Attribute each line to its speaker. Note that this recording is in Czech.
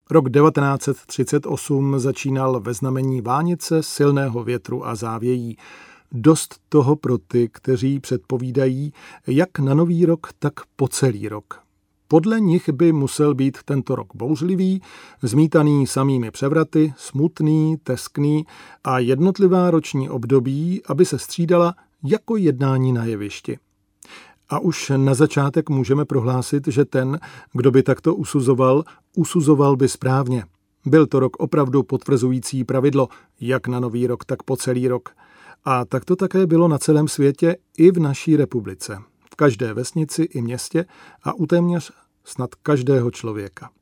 Speaker 1: Rok 1938 začínal ve znamení vánice, silného větru a závějí. Dost toho pro ty, kteří předpovídají jak na nový rok, tak po celý rok. Podle nich by musel být tento rok bouřlivý, zmítaný samými převraty, smutný, teskný a jednotlivá roční období, aby se střídala jako jednání na jevišti. A už na začátek můžeme prohlásit, že ten, kdo by takto usuzoval by správně. Byl to rok opravdu potvrzující pravidlo, jak na nový rok, tak po celý rok. A tak to také bylo na celém světě i v naší republice. V každé vesnici i městě a u téměř snad každého člověka.